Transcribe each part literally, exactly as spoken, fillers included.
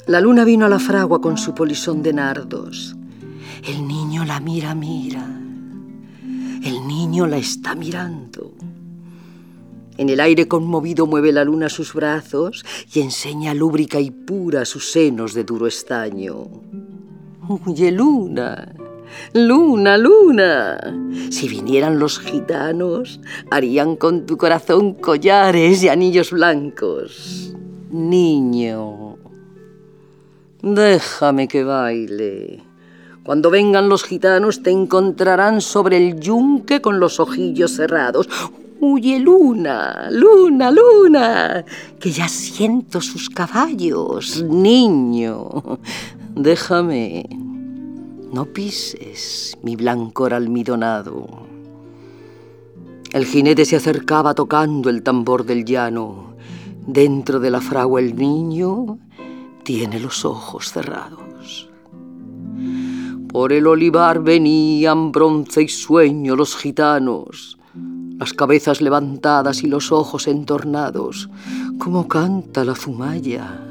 La luna vino a la fragua con su polisón de nardos. El niño la mira, mira. El niño la está mirando. En el aire conmovido mueve la luna sus brazos y enseña lúbrica y pura sus senos de duro estaño. Huye, luna, luna, luna. Si vinieran los gitanos, harían con tu corazón collares y anillos blancos. Niño, déjame que baile. Cuando vengan los gitanos te encontrarán sobre el yunque con los ojillos cerrados. Huye, luna, luna, luna, que ya siento sus caballos. Niño, déjame, no pises mi blancor almidonado. El jinete se acercaba tocando el tambor del llano. Dentro de la fragua el niño tiene los ojos cerrados. Por el olivar venían bronce y sueño los gitanos, las cabezas levantadas y los ojos entornados, como canta la zumaya.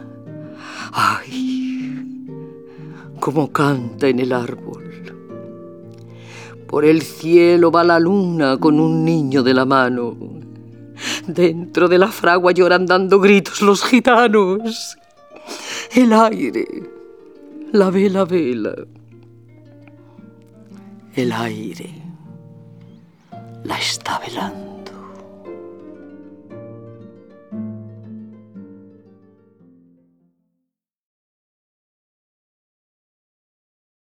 ¡Ay! Como canta en el árbol. Por el cielo va la luna con un niño de la mano. Dentro de la fragua lloran dando gritos los gitanos. El aire, la vela, vela. El aire la está velando.